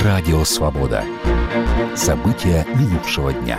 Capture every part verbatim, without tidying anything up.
Радио «Свобода». События минувшего дня.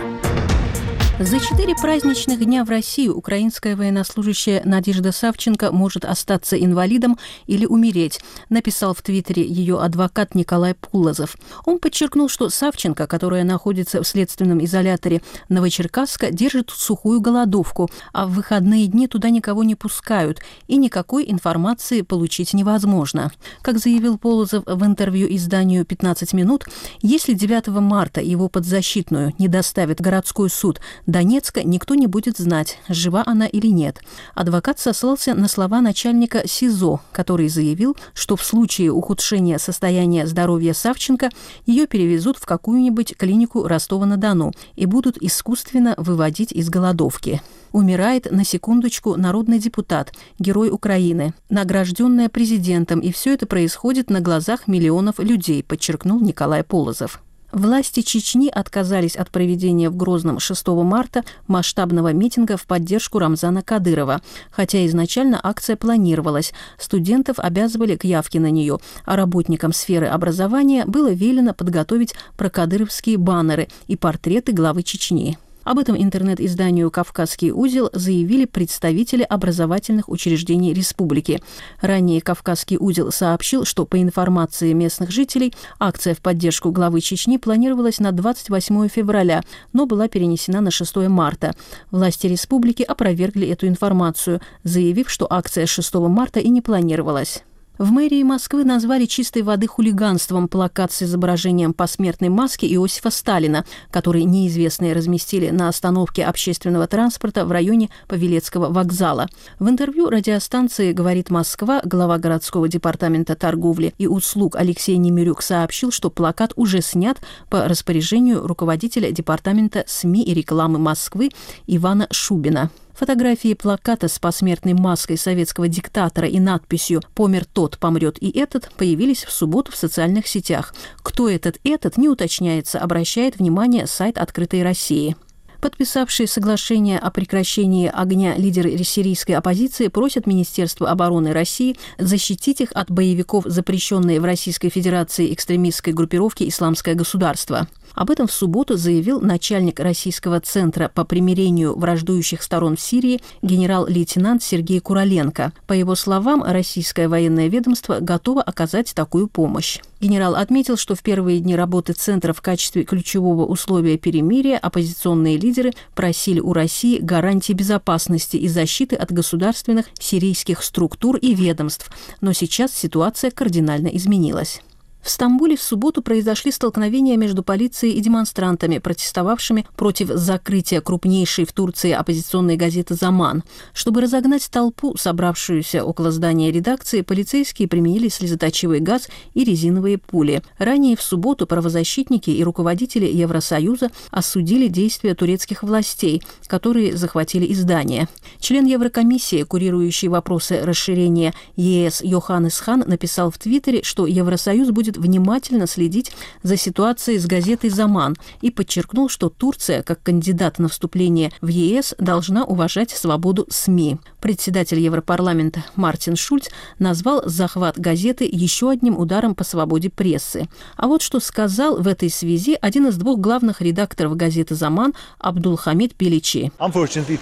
За четыре праздничных дня в России украинская военнослужащая Надежда Савченко может остаться инвалидом или умереть, написал в Твиттере ее адвокат Николай Пулозов. Он подчеркнул, что Савченко, которая находится в следственном изоляторе Новочеркасска, держит сухую голодовку, а в выходные дни туда никого не пускают, и никакой информации получить невозможно. Как заявил Пулозов в интервью изданию «пятнадцать минут», если девятого марта его подзащитную не доставит городской суд Донецка, никто не будет знать, жива она или нет. Адвокат сослался на слова начальника СИЗО, который заявил, что в случае ухудшения состояния здоровья Савченко ее перевезут в какую-нибудь клинику Ростова-на-Дону и будут искусственно выводить из голодовки. Умирает, на секундочку, народный депутат, герой Украины, награжденная президентом, и все это происходит на глазах миллионов людей, подчеркнул Николай Пулозов. Власти Чечни отказались от проведения в Грозном шестого марта масштабного митинга в поддержку Рамзана Кадырова, хотя изначально акция планировалась. Студентов обязывали к явке на нее, а работникам сферы образования было велено подготовить прокадыровские баннеры и портреты главы Чечни. Об этом интернет-изданию «Кавказский узел» заявили представители образовательных учреждений республики. Ранее «Кавказский узел» сообщил, что, по информации местных жителей, акция в поддержку главы Чечни планировалась на двадцать восьмое февраля, но была перенесена на шестое марта. Власти республики опровергли эту информацию, заявив, что акция шестого марта и не планировалась. В мэрии Москвы назвали чистой воды хулиганством плакат с изображением посмертной маски Иосифа Сталина, который неизвестные разместили на остановке общественного транспорта в районе Павелецкого вокзала. В интервью радиостанции «Говорит Москва» глава городского департамента торговли и услуг Алексей Немирюк сообщил, что плакат уже снят по распоряжению руководителя департамента СМИ и рекламы Москвы Ивана Шубина. Фотографии плаката с посмертной маской советского диктатора и надписью «Помер тот, помрет и этот» появились в субботу в социальных сетях. Кто этот «этот» не уточняется, обращает внимание сайт «Открытой России». Подписавшие соглашение о прекращении огня лидеры сирийской оппозиции просят Министерство обороны России защитить их от боевиков запрещенной в Российской Федерации экстремистской группировки «Исламское государство». Об этом в субботу заявил начальник Российского центра по примирению враждующих сторон в Сирии генерал-лейтенант Сергей Куроленко. По его словам, российское военное ведомство готово оказать такую помощь. Генерал отметил, что в первые дни работы Центра в качестве ключевого условия перемирия оппозиционные лидеры просили у России гарантии безопасности и защиты от государственных сирийских структур и ведомств. Но сейчас ситуация кардинально изменилась. В Стамбуле в субботу произошли столкновения между полицией и демонстрантами, протестовавшими против закрытия крупнейшей в Турции оппозиционной газеты «Заман». Чтобы разогнать толпу, собравшуюся около здания редакции, полицейские применили слезоточивый газ и резиновые пули. Ранее в субботу правозащитники и руководители Евросоюза осудили действия турецких властей, которые захватили издание. Член Еврокомиссии, курирующий вопросы расширения ЕС Йоханнес Хан, написал в Твиттере, что Евросоюз будет внимательно следить за ситуацией с газетой «Заман» и подчеркнул, что Турция, как кандидат на вступление в ЕС, должна уважать свободу СМИ. Председатель Европарламента Мартин Шульц назвал захват газеты еще одним ударом по свободе прессы. А вот что сказал в этой связи один из двух главных редакторов газеты «Заман» Абдулхамид Беличи. К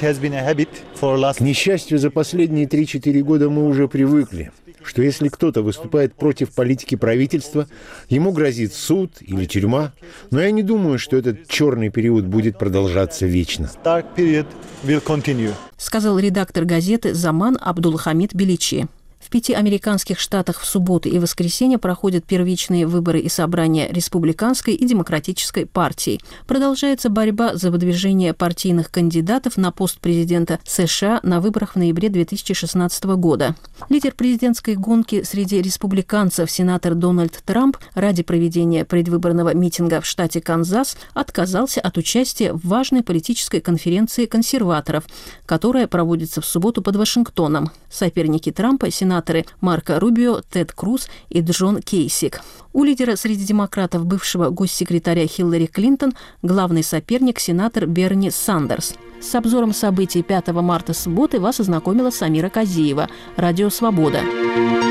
несчастью, за последние три-четыре года мы уже привыкли, что если кто-то выступает против политики правительства, ему грозит суд или тюрьма. Но я не думаю, что этот черный период будет продолжаться вечно. Сказал редактор газеты «Заман» Абдулхамид Беличи. В пяти американских штатах в субботу и воскресенье проходят первичные выборы и собрания республиканской и демократической партий. Продолжается борьба за выдвижение партийных кандидатов на пост президента США на выборах в ноябре две тысячи шестнадцатого года. Лидер президентской гонки среди республиканцев, сенатор Дональд Трамп, ради проведения предвыборного митинга в штате Канзас отказался от участия в важной политической конференции консерваторов, которая проводится в субботу под Вашингтоном. Соперники Трампа – сенаторы Марко Рубио, Тед Круз и Джон Кейсик. У лидера среди демократов, бывшего госсекретаря Хиллари Клинтон, главный соперник – сенатор Берни Сандерс. С обзором событий пятого марта субботы вас ознакомила Самира Казиева. Радио «Свобода».